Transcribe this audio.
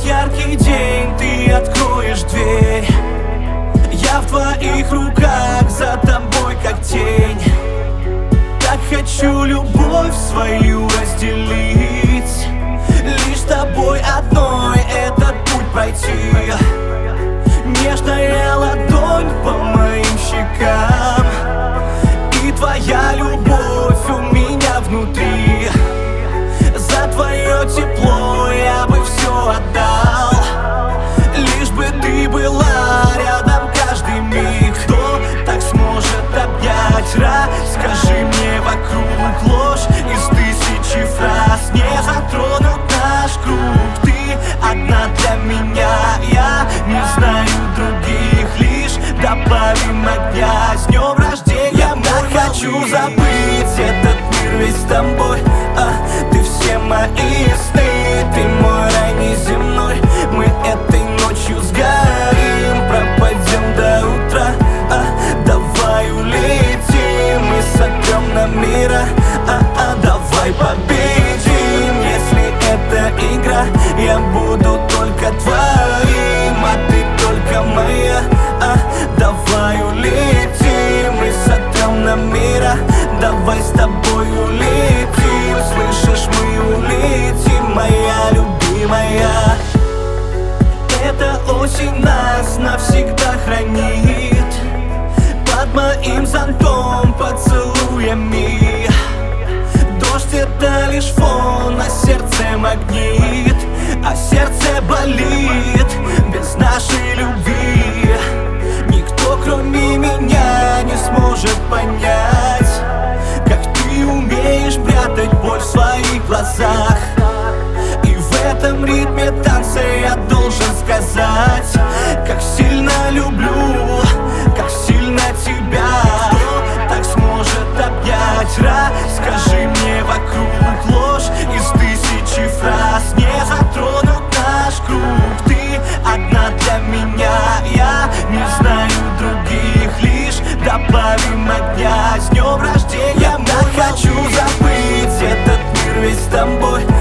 яркий день, ты откроешь дверь. Я в твоих руках, за тобой как тень. Так хочу любовь свою разделить, лишь с тобой одной этот путь пройти. Нежная ладонь по моим щекам, и твоя любовь у меня внутри. За твое тепло я бы все отдал, лишь бы ты была рядом каждый миг. Кто так сможет обнять? Расскажи мне, вокруг ложь из тысячи фраз. Не затронут наш круг, ты одна для меня. Я не знаю других, лишь добавим огня. С днем рождения, я так хочу забыть этот мир весь с тобой. Ты все мои сны, ты мой рай неземной. Мы этой ночью сгорим, пропадем до утра. Давай улетим и сотрем на мира. Давай победим, если это игра. Я буду только твоим, а ты только моя. Давай улетим и сотрем на мира. Давай с тобой улетим, слышишь, мы улетим, моя любимая. Эта осень нас навсегда хранит под моим зонтом поцелуями. Дождь — это лишь фон, а сердце магнит, а сердце болит без нашей любви. Никто, кроме меня, не сможет понять, как ты умеешь прятать боль в своих глазах. И в этом ритме танца я должен сказать, как сильно люблю, как сильно тебя. Кто так сможет обнять? Расскажи мне, вокруг ложь из тысячи фраз. Не затронут наш круг, ты одна для меня. Я не знаю других, лишь добавим огня. С днем рождения, я так хочу забыть этот мир весь с тобой.